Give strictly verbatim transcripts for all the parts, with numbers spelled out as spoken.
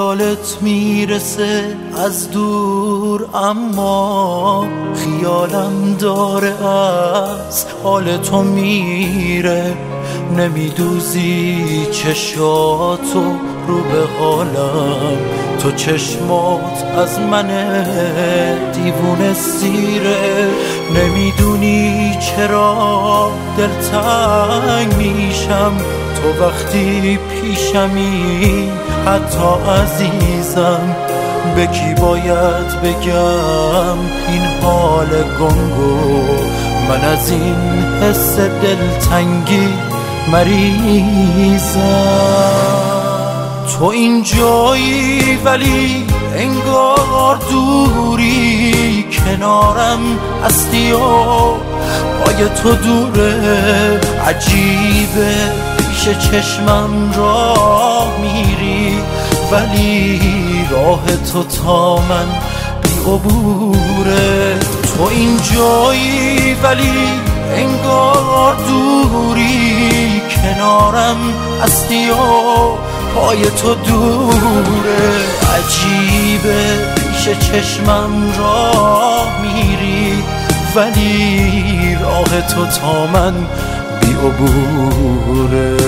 خیالت میرسه از دور، اما خیالم داره از حال تو میره. نمیدوزی چشاتو رو به حالم، تو چشمات از من دیوونه سیره. نمیدونی چرا دلتنگ میشم تو وقتی پیشمی، حتی عزیزم. به کی باید بگم این حال گنگو؟ من از این حس دلتنگی مریضم. تو اینجایی ولی انگار دوری، کنارم هستی و پای تو دوره. عجیبه پیش چشمم راه میری، ولی راه تو تا من بی عبوره. تو اینجایی ولی انگار دوری، کنارم هستی و پای تو دوره. عجیبه پیش چشمم راه میری، ولی راه تو تا من بی عبوره.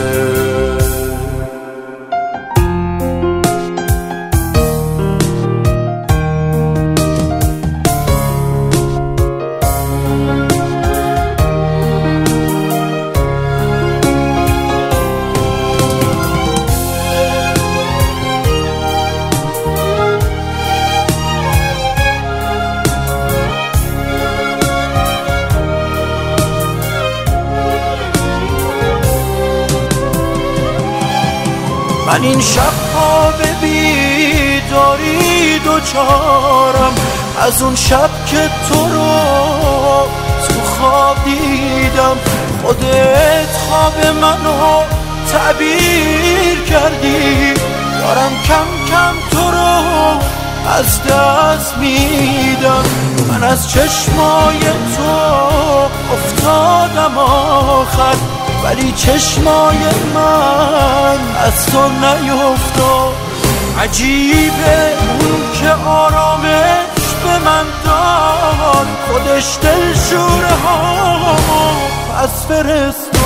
من این شب‌ها به بیداری دوچارم، از اون شب که تو رو تو خواب دیدم. خودت خواب منو تعبیر کردی، دارم کم کم تو رو از دست میدم. من از چشمای تو افتادم آخر، ولی چشمای من از تو نیفتاد. عجیبه اون که آرامش به من داد، خودش دلشوره ها پس فرستاد.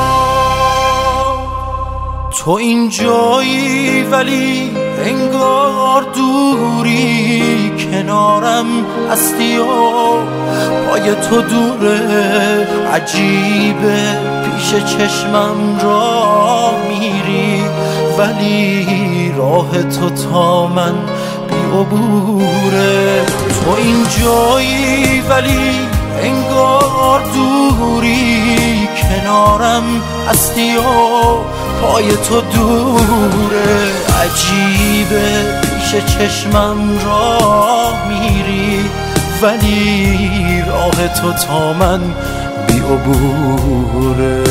تو اینجایی ولی انگار دوری، کنارم هستی و پای تو دوره. عجیبه پیش چشمم راه میری، ولی راه تو تا من بی عبوره. تو اینجایی ولی انگار دوری، کنارم هستی و پای تو دوره. عجیبه پیش چشمم راه میری، ولی راه تو تا من بی عبوره.